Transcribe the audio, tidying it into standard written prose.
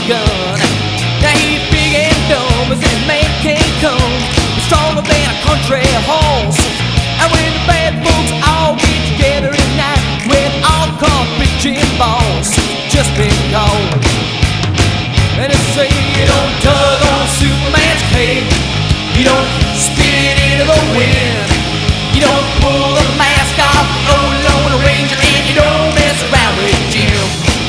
gun. Now he's big and dumb as this man can't come. He's stronger than a country horse. And when the bad folks all get together at night, when all comes rich and boss, just because